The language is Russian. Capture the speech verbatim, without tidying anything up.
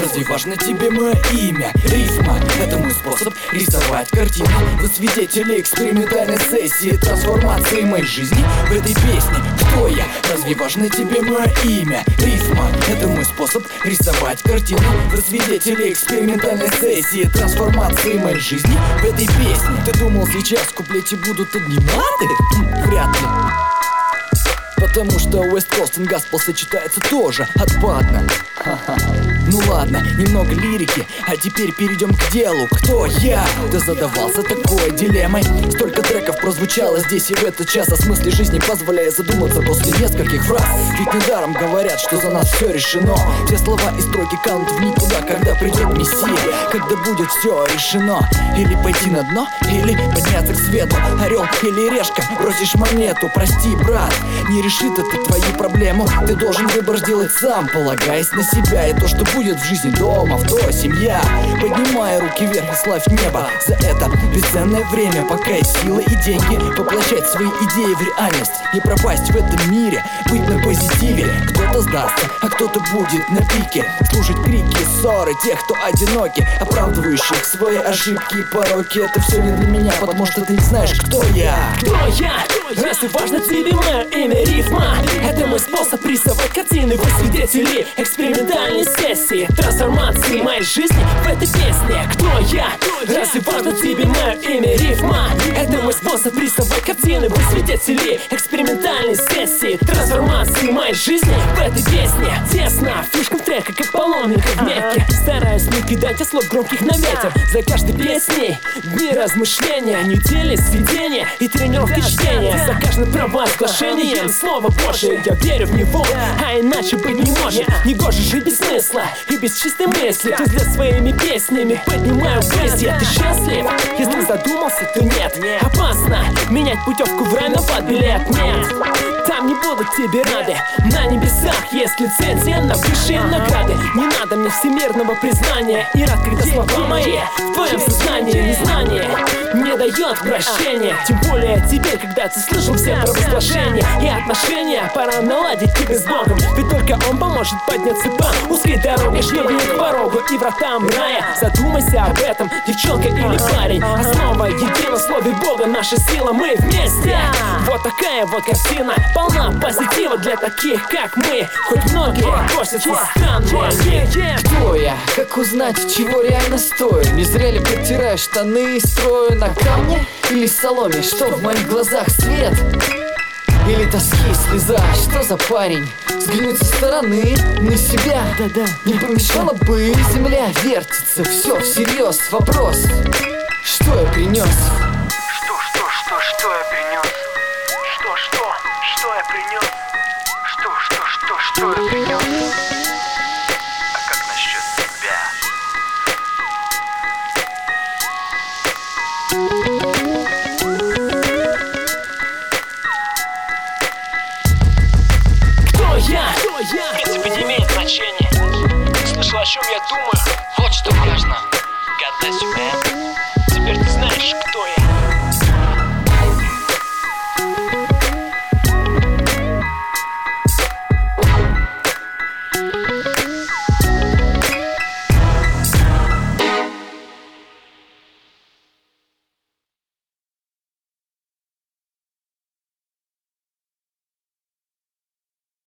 Разве важно тебе мое имя? Рифма — это мой способ рисовать картины. Вы свидетели экспериментальной сессии трансформации моей жизни в этой песне. Кто я? Разве важно тебе мое имя? Рифма — это мой способ рисовать картины. Вы свидетели экспериментальной сессии трансформации моей жизни в этой песне. Ты думал, сейчас в куплете будут одни маты? Вряд ли. Потому что West Coast и Gospel сочетается тоже отпадно. Ха-ха. Ну ладно, немного лирики, а теперь перейдем к делу. Кто я? Ты задавался такой дилеммой? Столько треков прозвучало здесь и в этот час о смысле жизни, позволяя задуматься после нескольких фраз. Ведь недаром говорят, что за нас все решено. Все слова и строки канут в никуда, когда придет Мессия. Когда будет все решено. Или пойти на дно, или подняться к свету. Орел или решка, бросишь монету. Прости, брат, не решит это твою проблему. Ты должен выбор сделать сам, полагаясь на себя. И то, что будет в жизни дома, в то семья. Поднимай руки вверх и славь небо за это бесценное время, пока есть силы и деньги. Воплощать свои идеи в реальность, не пропасть в этом мире, быть на позитиве. Кто-то сдастся, а кто-то будет на пике. Слушать крики, ссоры тех, кто одиноки, оправдывающих свои ошибки и пороки. Это все не для меня, потому что ты не знаешь, кто я. Кто я? Если важно тебе мое имя, рифма — это мой способ рисовать картины. Вы свидетели экспериментальной сессии трансформации моей жизни в этой песне. Кто я? Разве важно тебе мое имя, рифма — это мой способ рисовать картины. Вы свидетели экспериментальной сессии трансформации моей жизни в этой песне. Тесно, слишком в треках, как паломника в Мекке. Стараюсь не кидать слов громких на ветер. За каждой песней дни размышления, недели сведения и тренировки чтения. За каждым провозглашением Слово Божие, я верю в него, а иначе быть не может. Не гоже жить без смысла и без чистой мысли. Ты взгляд своими песнями поднимаю ввысь. Я ты счастлив? Если задумался, то нет. Опасно менять путевку в рай на билет. Нет, там не будут тебе рады. На небесах есть лицензия на высшие награды. Не надо мне всемирного признания. И рад, когда слова мои в твоем сознании. Незнание не дает прощения. Тем более теперь, когда ты слышал все провозглашения и отношения, пора наладить тебе с Богом. Ведь только Он поможет подняться по узкой дороге, что ведет к порогу и вратам рая. Задумайся об этом, девчонка или парень. Основа едина в слове Бога, наша сила, мы вместе. Вот такая вот картина, полна позитива для таких, как мы. Хоть многие относятся странно. Кто я? Как узнать, чего реально стою? Не зря ли протираю штаны и строю на камне или соломе? Что в моих глазах свет? Или тоски слеза? Что за парень? Взглянуть со стороны на себя. Да-да. Не помешало бы, земля вертится. Все всерьез, вопрос: что я принес? Что, что, что, что я принес? Что, что, что я принес? Что, что, что, что я принес?